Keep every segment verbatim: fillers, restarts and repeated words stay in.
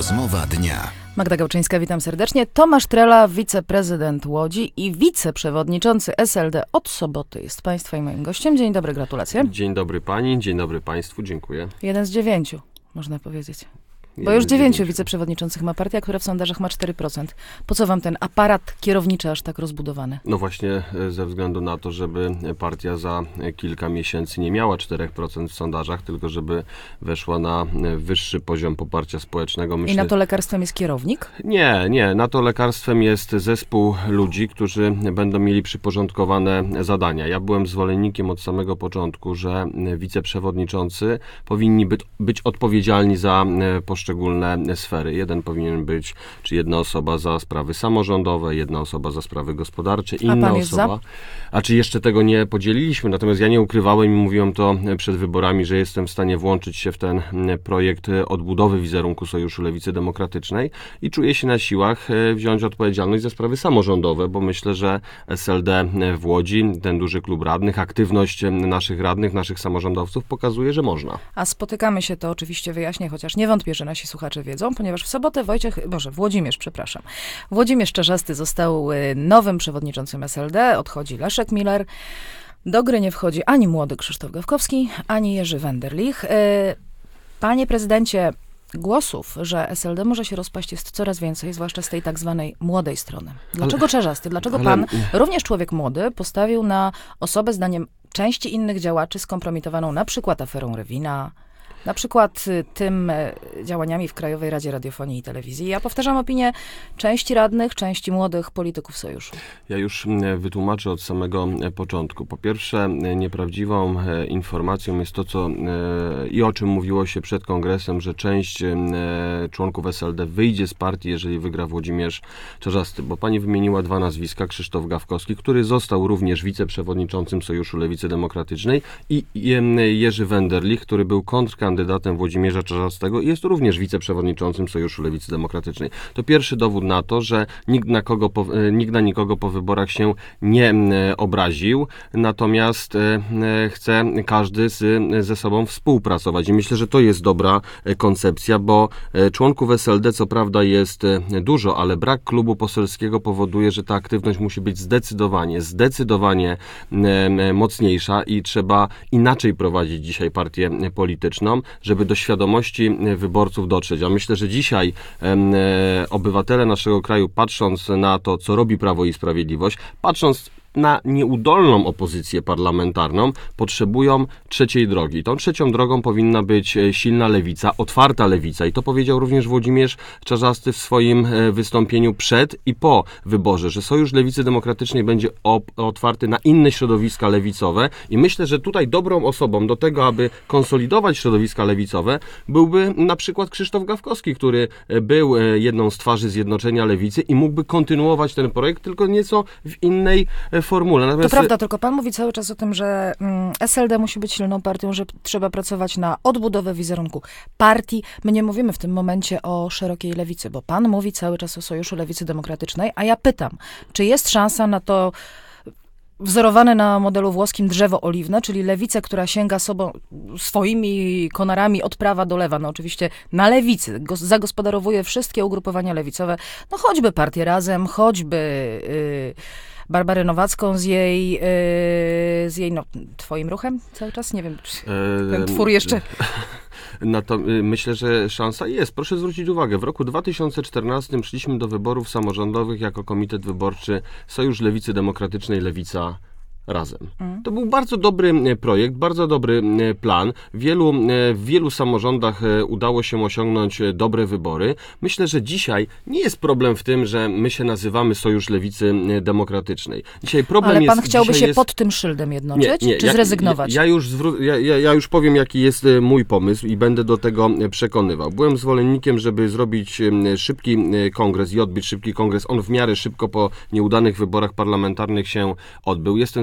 Rozmowa dnia. Magda Gałczyńska, witam serdecznie. Tomasz Trela, wiceprezydent Łodzi i wiceprzewodniczący S L D od soboty jest Państwa i moim gościem. Dzień dobry, gratulacje. Dzień dobry Pani, dzień dobry Państwu, dziękuję. Jeden z dziewięciu, można powiedzieć. Bo Jeden już z dziewięciu dziewięciu. wiceprzewodniczących ma partia, która w sondażach ma cztery procent. Po co wam ten aparat kierowniczy aż tak rozbudowany? No właśnie ze względu na to, żeby partia za kilka miesięcy nie miała cztery procent w sondażach, tylko żeby weszła na wyższy poziom poparcia społecznego. Myślę... I na to lekarstwem jest kierownik? Nie, nie. Na to lekarstwem jest zespół ludzi, którzy będą mieli przyporządkowane zadania. Ja byłem zwolennikiem od samego początku, że wiceprzewodniczący powinni być, być odpowiedzialni za poszczególne poszczególne sfery. Jeden powinien być, czy jedna osoba za sprawy samorządowe, jedna osoba za sprawy gospodarcze, inna A pan jest osoba. za? A czy jeszcze tego nie podzieliliśmy? Natomiast ja nie ukrywałem i mówiłem to przed wyborami, że jestem w stanie włączyć się w ten projekt odbudowy wizerunku Sojuszu Lewicy Demokratycznej i czuję się na siłach wziąć odpowiedzialność za sprawy samorządowe, bo myślę, że S L D w Łodzi, ten duży klub radnych, aktywność naszych radnych, naszych samorządowców pokazuje, że można. A spotykamy się, to oczywiście wyjaśnię, chociaż nie wątpię, że nasi słuchacze wiedzą, ponieważ w sobotę Wojciech, Boże, Włodzimierz, przepraszam, Włodzimierz Czarzasty został nowym przewodniczącym S L D, odchodzi Leszek Miller. Do gry nie wchodzi ani młody Krzysztof Gawkowski, ani Jerzy Wenderlich. Panie prezydencie, głosów, że S L D może się rozpaść, jest coraz więcej, zwłaszcza z tej tak zwanej młodej strony. Dlaczego ale, Czarzasty? Dlaczego ale, pan, również człowiek młody, postawił na osobę, zdaniem części innych działaczy, skompromitowaną na przykład aferą Rewina, na przykład tym działaniami w Krajowej Radzie Radiofonii i Telewizji. Ja powtarzam opinię części radnych, części młodych polityków sojuszu. Ja już wytłumaczę od samego początku. Po pierwsze, nieprawdziwą informacją jest to, co i o czym mówiło się przed kongresem, że część członków S L D wyjdzie z partii, jeżeli wygra Włodzimierz Czarzasty, bo pani wymieniła dwa nazwiska, Krzysztof Gawkowski, który został również wiceprzewodniczącym Sojuszu Lewicy Demokratycznej, i Jerzy Wenderlich, który był kontrkandydatem kandydatem Włodzimierza Czarzastego i jest również wiceprzewodniczącym Sojuszu Lewicy Demokratycznej. To pierwszy dowód na to, że nikt na, kogo po, nikt na nikogo po wyborach się nie obraził, natomiast chce każdy z, ze sobą współpracować. I myślę, że to jest dobra koncepcja, bo członków S L D co prawda jest dużo, ale brak klubu poselskiego powoduje, że ta aktywność musi być zdecydowanie, zdecydowanie mocniejsza i trzeba inaczej prowadzić dzisiaj partię polityczną, żeby do świadomości wyborców dotrzeć. A myślę, że dzisiaj e, obywatele naszego kraju, patrząc na to, co robi Prawo i Sprawiedliwość, patrząc na nieudolną opozycję parlamentarną, potrzebują trzeciej drogi. Tą trzecią drogą powinna być silna lewica, otwarta lewica. I to powiedział również Włodzimierz Czarzasty w swoim wystąpieniu przed i po wyborze, że Sojusz Lewicy Demokratycznej będzie op- otwarty na inne środowiska lewicowe. I myślę, że tutaj dobrą osobą do tego, aby konsolidować środowiska lewicowe, byłby na przykład Krzysztof Gawkowski, który był jedną z twarzy Zjednoczenia Lewicy i mógłby kontynuować ten projekt, tylko nieco w innej formule. Natomiast... To prawda, tylko pan mówi cały czas o tym, że mm, S L D musi być silną partią, że trzeba pracować na odbudowę wizerunku partii. My nie mówimy w tym momencie o szerokiej lewicy, bo pan mówi cały czas o Sojuszu Lewicy Demokratycznej, a ja pytam, czy jest szansa na to wzorowane na modelu włoskim drzewo oliwne, czyli lewicę, która sięga sobą, swoimi konarami od prawa do lewa, no oczywiście na lewicy, go, zagospodarowuje wszystkie ugrupowania lewicowe, no choćby Partię Razem, choćby Yy, Barbarę Nowacką z jej, yy, z jej, no, twoim ruchem cały czas? Nie wiem, czy ten twór jeszcze... No to myślę, że szansa jest. Proszę zwrócić uwagę, w roku dwa tysiące czternastym szliśmy do wyborów samorządowych jako Komitet Wyborczy Sojusz Lewicy Demokratycznej Lewica Razem. To był bardzo dobry projekt, bardzo dobry plan. Wielu, w wielu samorządach udało się osiągnąć dobre wybory. Myślę, że dzisiaj nie jest problem w tym, że my się nazywamy Sojusz Lewicy Demokratycznej. Dzisiaj problem Ale pan jest, chciałby się jest... pod tym szyldem jednoczyć, nie, nie, czy ja, zrezygnować? Ja, ja, już zwró- ja, ja, ja już powiem, jaki jest mój pomysł i będę do tego przekonywał. Byłem zwolennikiem, żeby zrobić szybki kongres i odbyć szybki kongres. On w miarę szybko po nieudanych wyborach parlamentarnych się odbył. Jestem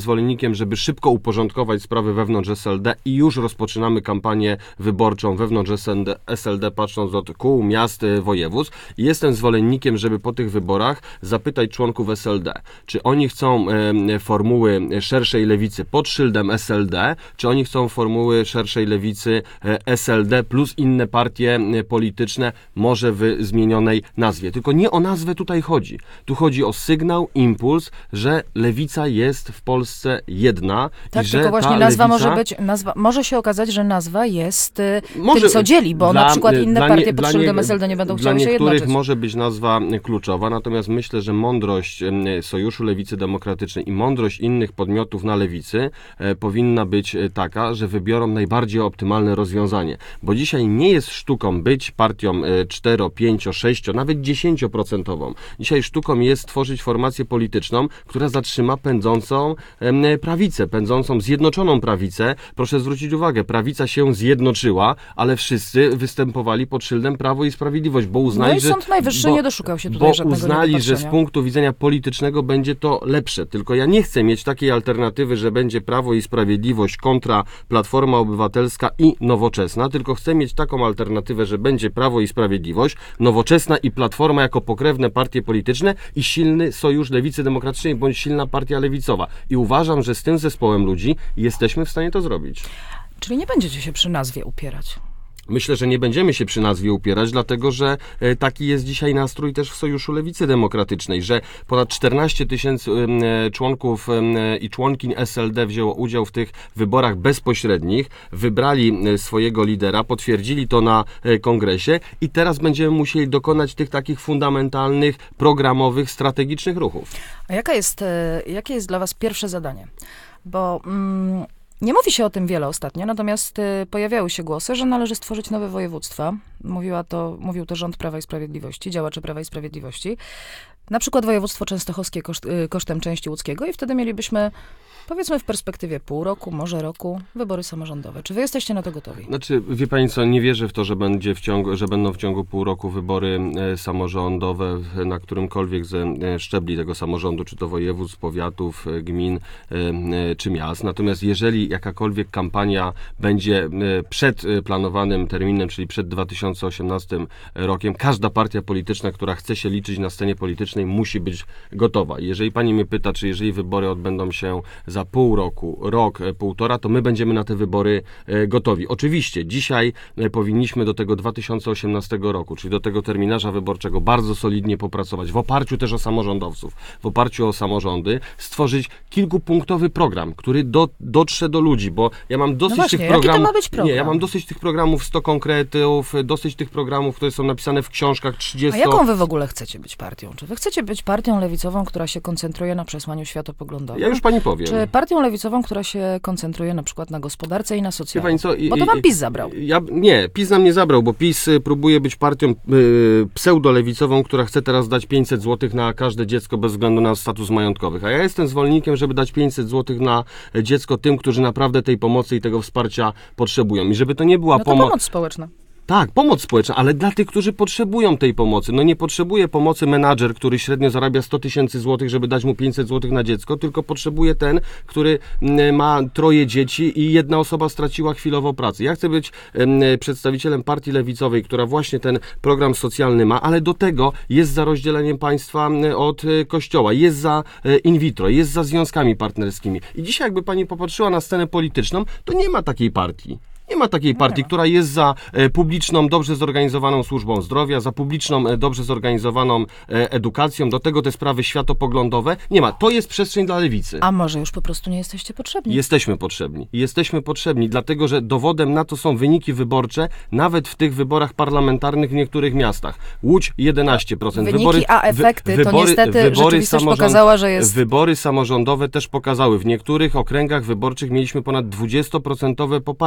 zwolennikiem, żeby szybko uporządkować sprawy wewnątrz S L D i już rozpoczynamy kampanię wyborczą wewnątrz S L D, S L D patrząc od kół, miast, województw. I jestem zwolennikiem, żeby po tych wyborach zapytać członków S L D, czy oni chcą e, formuły szerszej lewicy pod szyldem S L D, czy oni chcą formuły szerszej lewicy e, S L D plus inne partie e, polityczne, może w zmienionej nazwie. Tylko nie o nazwę tutaj chodzi. Tu chodzi o sygnał, impuls, że lewica jest w Polsce jedna. Tak, i że tylko właśnie ta nazwa lewica... może być, nazwa, może się okazać, że nazwa jest y, Może- tym, co dzieli, bo dla- na przykład inne dla partie nie- pod dla szyldem nie- S L D nie będą Dla chciały się niektórych jednoczyć. może być nazwa kluczowa, natomiast myślę, że mądrość em, Sojuszu Lewicy Demokratycznej i mądrość innych podmiotów na lewicy e, powinna być e, taka, że wybiorą najbardziej optymalne rozwiązanie. Bo dzisiaj nie jest sztuką być partią e, cztero, pięcio, sześcio, nawet dziesięcioprocentową. Dzisiaj sztuką jest stworzyć formację polityczną, która zatrzyma pędzącą em, prawicę, pędzącą zjednoczoną prawicę. Proszę zwrócić uwagę, prawica się zjednoczyła, ale wszyscy występowali pod szyldem Prawo i Sprawiedliwość, bo uznali, No i że... Sąd Najwyższy bo- nie doszukał się tutaj Bo żadnego uznali, że z niedopatrzenia. punktu widzenia politycznego będzie to lepsze. Tylko ja nie chcę mieć takiej alternatywy, że będzie Prawo i Sprawiedliwość kontra Platforma Obywatelska i Nowoczesna, tylko chcę mieć taką alternatywę, że będzie Prawo i Sprawiedliwość, Nowoczesna i Platforma jako pokrewne partie polityczne i silny sojusz Lewicy Demokratycznej bądź silna partia lewicowa. I uważam, że z tym zespołem ludzi jesteśmy w stanie to zrobić. Czyli nie będziecie się przy nazwie upierać. Myślę, że nie będziemy się przy nazwie upierać, dlatego że e, taki jest dzisiaj nastrój też w Sojuszu Lewicy Demokratycznej, że ponad czternaście tysięcy e, członków e, i członkiń S L D wzięło udział w tych wyborach bezpośrednich, wybrali e, swojego lidera, potwierdzili to na e, kongresie i teraz będziemy musieli dokonać tych takich fundamentalnych, programowych, strategicznych ruchów. A jaka jest, e, jakie jest dla was pierwsze zadanie? Bo mm, nie mówi się o tym wiele ostatnio, natomiast e, pojawiały się głosy, że należy stworzyć nowe województwa. Mówiła to, mówił to rząd Prawa i Sprawiedliwości, działacze Prawa i Sprawiedliwości. Na przykład województwo częstochowskie koszt, e, kosztem części łódzkiego i wtedy mielibyśmy, powiedzmy w perspektywie pół roku, może roku, wybory samorządowe. Czy wy jesteście na to gotowi? Znaczy, wie pani co, nie wierzę w to, że, będzie w ciągu, że będą w ciągu pół roku wybory e, samorządowe e, na którymkolwiek ze e, szczebli tego samorządu, czy to województw, powiatów, e, gmin, e, e, czy miast. Natomiast jeżeli jakakolwiek kampania będzie e, przed e, planowanym terminem, czyli przed dwa tysiące osiemnastym rokiem, każda partia polityczna, która chce się liczyć na scenie politycznej, musi być gotowa. Jeżeli pani mnie pyta, czy jeżeli wybory odbędą się za pół roku, rok, e, półtora, to my będziemy na te wybory e, gotowi. Oczywiście dzisiaj e, powinniśmy do tego dwa tysiące osiemnastego roku, czyli do tego terminarza wyborczego bardzo solidnie popracować, w oparciu też o samorządowców, w oparciu o samorządy, stworzyć kilkupunktowy program, który do, dotrze do ludzi, bo ja mam dosyć No właśnie, tych jaki to programów... ma być program? Nie, ja mam dosyć tych programów sto konkretów, dosyć tych programów, które są napisane w książkach trzydziestu... A jaką wy w ogóle chcecie być partią? Czy wy chcecie być partią lewicową, która się koncentruje na przesłaniu światopoglądowym? Ja już pani powiem. Czy partią lewicową, która się koncentruje na przykład na gospodarce i na Wie socjalu? pani co, i- Bo to i- wam PiS zabrał. Ja, nie, PiS nam nie zabrał, bo PiS y, próbuje być partią y, pseudolewicową, która chce teraz dać pięćset złotych na każde dziecko bez względu na status majątkowych. A ja jestem zwolennikiem, żeby dać pięćset złotych na dziecko tym, którzy naprawdę tej pomocy i tego wsparcia potrzebują. I żeby to nie była No to pomoc... pomoc społeczna. Tak, pomoc społeczna, ale dla tych, którzy potrzebują tej pomocy. No nie potrzebuje pomocy menadżer, który średnio zarabia sto tysięcy złotych, żeby dać mu pięćset złotych na dziecko, tylko potrzebuje ten, który mm, ma troje dzieci i jedna osoba straciła chwilowo pracę. Ja chcę być em, przedstawicielem partii lewicowej, która właśnie ten program socjalny ma, ale do tego jest za rozdzieleniem państwa m, od e, kościoła, jest za e, in vitro, jest za związkami partnerskimi. I dzisiaj jakby pani popatrzyła na scenę polityczną, to nie ma takiej partii. Nie ma takiej partii, która jest za e, publiczną, dobrze zorganizowaną służbą zdrowia, za publiczną, e, dobrze zorganizowaną e, edukacją, do tego te sprawy światopoglądowe. Nie ma. To jest przestrzeń dla lewicy. A może już po prostu nie jesteście potrzebni? Jesteśmy potrzebni. Jesteśmy potrzebni, dlatego że dowodem na to są wyniki wyborcze, nawet w tych wyborach parlamentarnych w niektórych miastach. Łódź jedenaście procent. Wyniki, a efekty, to niestety rzeczywistość pokazała, że jest- Wybory samorządowe też pokazały. W niektórych okręgach wyborczych mieliśmy ponad dwudziestoprocentowe poparcie. Gdyby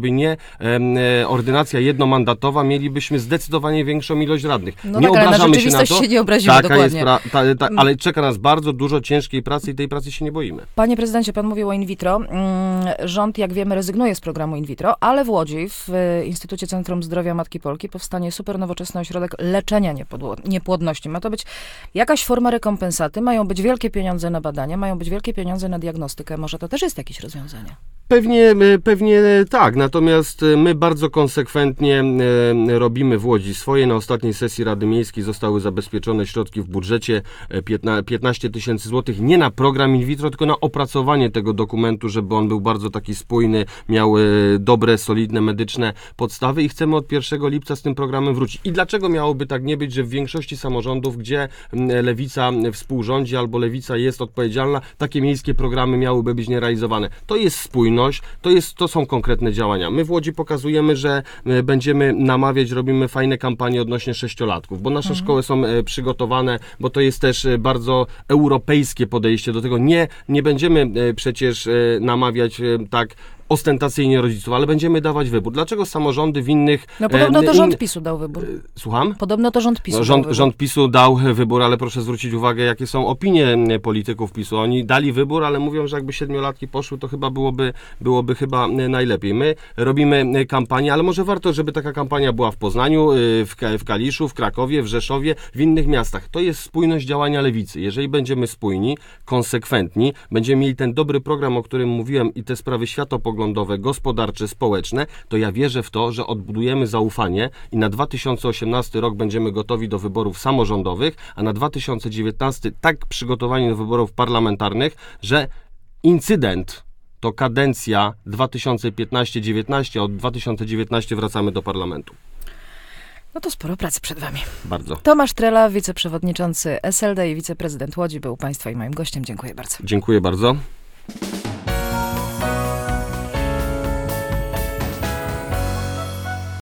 gdyby nie e, ordynacja jednomandatowa, mielibyśmy zdecydowanie większą ilość radnych. No nie tak, ale na obrażamy się na rzeczywistość to. się nie obrazimy, Taka dokładnie. jest pra, ta, ta, ale czeka nas bardzo dużo ciężkiej pracy i tej pracy się nie boimy. Panie prezydencie, pan mówił o in vitro. Rząd, jak wiemy, rezygnuje z programu in vitro, ale w Łodzi, w Instytucie Centrum Zdrowia Matki Polki, powstanie super nowoczesny ośrodek leczenia niepodło- niepłodności. Ma to być jakaś forma rekompensaty, mają być wielkie pieniądze na badania, mają być wielkie pieniądze na diagnostykę. Może to też jest jakieś rozwiązanie? Pewnie, pewnie tak, natomiast my bardzo konsekwentnie robimy w Łodzi swoje. Na ostatniej sesji Rady Miejskiej zostały zabezpieczone środki w budżecie piętnaście tysięcy złotych, nie na program in vitro, tylko na opracowanie tego dokumentu, żeby on był bardzo taki spójny, miał dobre, solidne, medyczne podstawy i chcemy od pierwszego lipca z tym programem wrócić. I dlaczego miałoby tak nie być, że w większości samorządów, gdzie Lewica współrządzi albo Lewica jest odpowiedzialna, takie miejskie programy miałyby być nierealizowane? To jest spójność. To, jest, to są konkretne działania. My w Łodzi pokazujemy, że będziemy namawiać, robimy fajne kampanie odnośnie sześciolatków, bo nasze mhm. szkoły są przygotowane, bo to jest też bardzo europejskie podejście do tego. Nie, nie będziemy przecież namawiać tak ostentacyjnie rodziców, ale będziemy dawać wybór. Dlaczego samorządy w innych... No podobno to in... rząd PiSu dał wybór. Słucham? Podobno to rząd PiSu no, rząd, dał wybór. Rząd PiSu dał wybór, ale proszę zwrócić uwagę, jakie są opinie polityków PiSu. Oni dali wybór, ale mówią, że jakby siedmiolatki poszły, to chyba byłoby, byłoby chyba najlepiej. My robimy kampanię, ale może warto, żeby taka kampania była w Poznaniu, w, w Kaliszu, w Krakowie, w Rzeszowie, w innych miastach. To jest spójność działania Lewicy. Jeżeli będziemy spójni, konsekwentni, będziemy mieli ten dobry program, o którym mówiłem i te sprawy światopoglądowe, gospodarcze, społeczne, to ja wierzę w to, że odbudujemy zaufanie i na dwa tysiące osiemnasty rok będziemy gotowi do wyborów samorządowych, a na dwa tysiące dziewiętnasty tak przygotowani do wyborów parlamentarnych, że incydent to kadencja dwa tysiące piętnaście dziewiętnaście, a od dwa tysiące dziewiętnaście wracamy do parlamentu. No to sporo pracy przed wami. Bardzo. Tomasz Trela, wiceprzewodniczący S L D i wiceprezydent Łodzi był państwa i moim gościem. Dziękuję bardzo. Dziękuję bardzo.